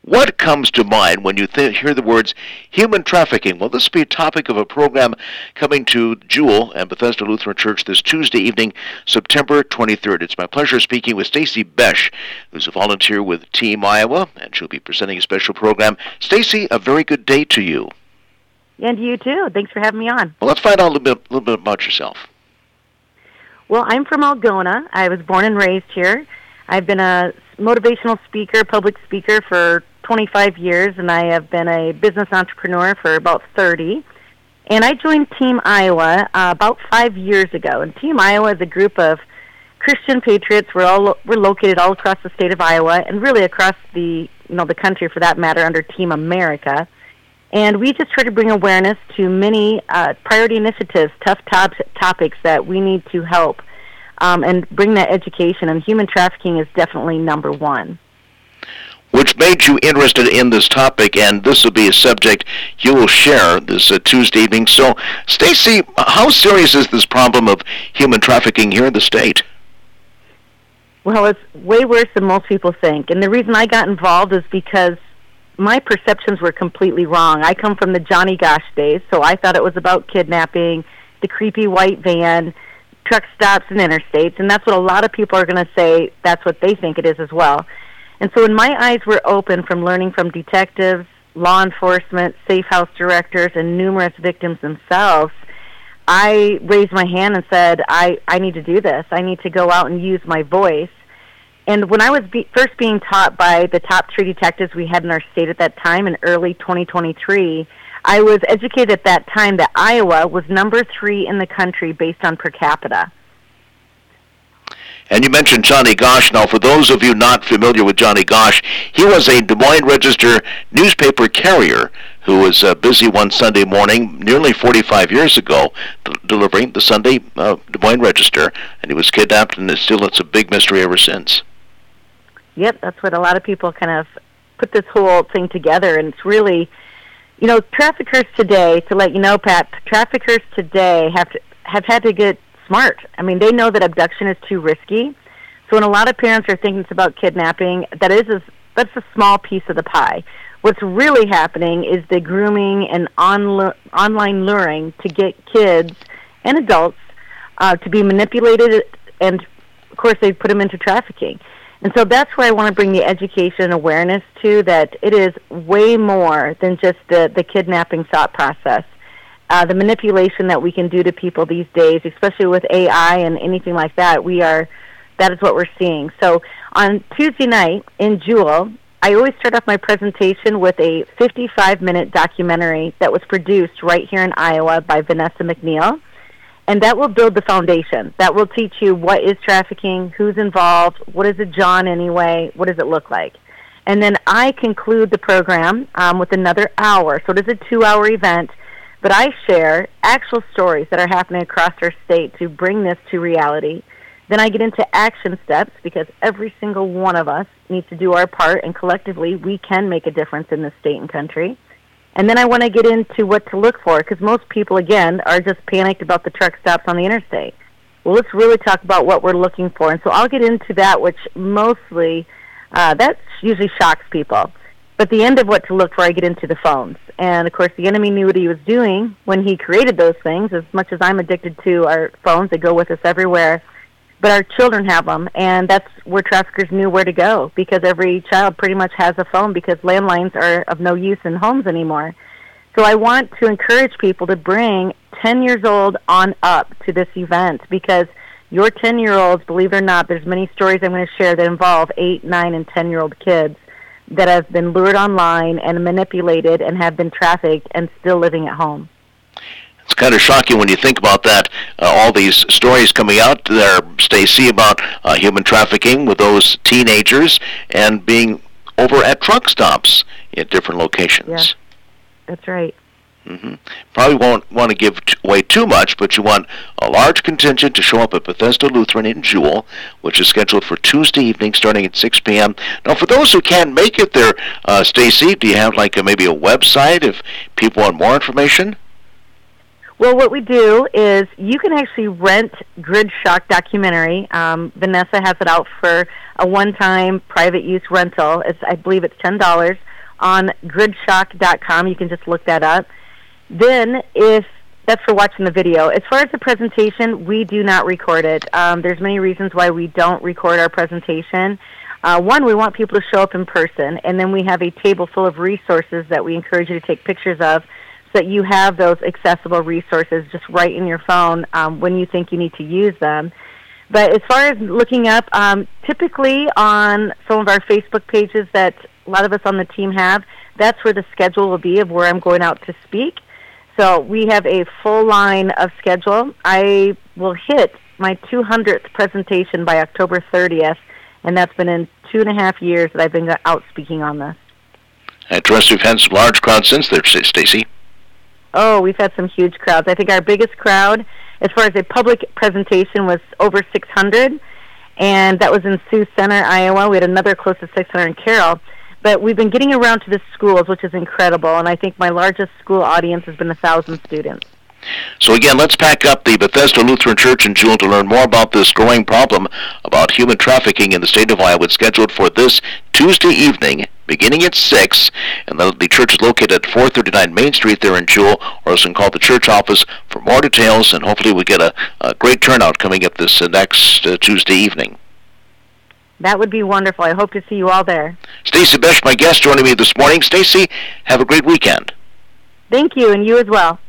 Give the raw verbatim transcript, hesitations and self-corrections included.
What comes to mind when you th- hear the words human trafficking? Well, this will be a topic of a program coming to Jewel and Bethesda Lutheran Church this Tuesday evening, September twenty-third. It's my pleasure speaking with Stacy Besch, who's a volunteer with Team Iowa, and she'll be presenting a special program. Stacy, a very good day to you. And you too. Thanks for having me on. Well, let's find out a little bit, a little bit about yourself. Well, I'm from Algona. I was born and raised here. I've been a motivational speaker, public speaker for twenty-five years, and I have been a business entrepreneur for about thirty. And I joined Team Iowa uh, about five years ago. And Team Iowa is a group of Christian patriots. We're all we're located all across the state of Iowa, and really across the you know the country for that matter, under Team America. And we just try to bring awareness to many uh, priority initiatives, tough top- topics that we need to help um, and bring that education. And human trafficking is definitely number one. Which made you interested in this topic, and this will be a subject you will share this uh, Tuesday evening. So, Stacy, how serious is this problem of human trafficking here in the state? Well, it's way worse than most people think. And the reason I got involved is because my perceptions were completely wrong. I come from the Johnny Gosh days, so I thought it was about kidnapping, the creepy white van, truck stops and interstates, and that's what a lot of people are going to say that's what they think it is as well. And so when my eyes were open from learning from detectives, law enforcement, safe house directors, and numerous victims themselves, I raised my hand and said, I, I need to do this. I need to go out and use my voice. And when I was be- first being taught by the top three detectives we had in our state at that time in early twenty twenty-three, I was educated at that time that Iowa was number three in the country based on per capita. And you mentioned Johnny Gosh. Now, for those of you not familiar with Johnny Gosh, he was a Des Moines Register newspaper carrier who was uh, busy one Sunday morning nearly forty-five years ago d- delivering the Sunday uh, Des Moines Register, and he was kidnapped, and it's still it's a big mystery ever since. Yep, that's what a lot of people kind of put this whole thing together, and it's really, you know, traffickers today, to let you know, Pat, traffickers today have to, have had to get smart. I mean, they know that abduction is too risky. So when a lot of parents are thinking it's about kidnapping, that is a, that's a small piece of the pie. What's really happening is the grooming and on, online luring to get kids and adults uh, to be manipulated, and of course they put them into trafficking. And so that's where I want to bring the education and awareness to, that it is way more than just the, the kidnapping thought process. Uh, the manipulation that we can do to people these days, especially with A I and anything like that, we are, that is what we're seeing. So on Tuesday night in Jewel, I always start off my presentation with a fifty-five minute documentary that was produced right here in Iowa by Vanessa McNeil, and that will build the foundation. That will teach you what is trafficking, who's involved, what is a John anyway, what does it look like. And then I conclude the program um, with another hour. So it is a two-hour event, but I share actual stories that are happening across our state to bring this to reality. Then I get into action steps, because every single one of us needs to do our part, and collectively we can make a difference in this state and country. And then I want to get into what to look for, because most people, again, are just panicked about the truck stops on the interstate. Well, let's really talk about what we're looking for. And so I'll get into that, which mostly, uh, that usually shocks people. But the end of what to look for, I get into the phones. And, of course, the enemy knew what he was doing when he created those things. As much as I'm addicted to our phones, they go with us everywhere. But our children have them, and that's where traffickers knew where to go, because every child pretty much has a phone, because landlines are of no use in homes anymore. So I want to encourage people to bring ten years old on up to this event, because your ten-year-olds, believe it or not, there's many stories I'm going to share that involve eight, nine, and ten-year-old kids that have been lured online and manipulated and have been trafficked and still living at home. It's kind of shocking when you think about that, uh, all these stories coming out there, Stacy, about uh, human trafficking with those teenagers and being over at truck stops at different locations. Yeah, that's right. Mm-hmm. Probably won't want to give t- away too much, but you want a large contingent to show up at Bethesda Lutheran in Jewel, which is scheduled for Tuesday evening starting at six p.m. Now, for those who can't make it there, uh, Stacy, do you have like a, maybe a website if people want more information? Well, what we do is you can actually rent Grid Shock documentary. Um, Vanessa has it out for a one-time private use rental. It's, I believe it's ten dollars. on gridshock dot com. You can just look that up. Then, if that's for watching the video. As far as the presentation, we do not record it. Um, there's many reasons why we don't record our presentation. Uh, one, we want people to show up in person, and then we have a table full of resources that we encourage you to take pictures of so that you have those accessible resources just right in your phone um, when you think you need to use them. But as far as looking up, um, typically on some of our Facebook pages that a lot of us on the team have, that's where the schedule will be of where I'm going out to speak. So we have a full line of schedule. I will hit my two hundredth presentation by October thirtieth, and that's been in two and a half years that I've been out speaking on this. I trust you've had some large crowds since there, Stacy. Oh, we've had some huge crowds. I think our biggest crowd, as far as a public presentation, was over six hundred, and that was in Sioux Center, Iowa. We had another close to six hundred in Carroll. But we've been getting around to the schools, which is incredible, and I think my largest school audience has been one thousand students. So again, let's pack up the Bethesda Lutheran Church in Jewel to learn more about this growing problem about human trafficking in the state of Iowa. It's scheduled for this Tuesday evening, beginning at six, and the, the church is located at four thirty-nine Main Street there in Jewel, or you can call the church office for more details, and hopefully we get a, a great turnout coming up this uh, next uh, Tuesday evening. That would be wonderful. I hope to see you all there. Stacy Besch, my guest, joining me this morning. Stacy, have a great weekend. Thank you, and you as well.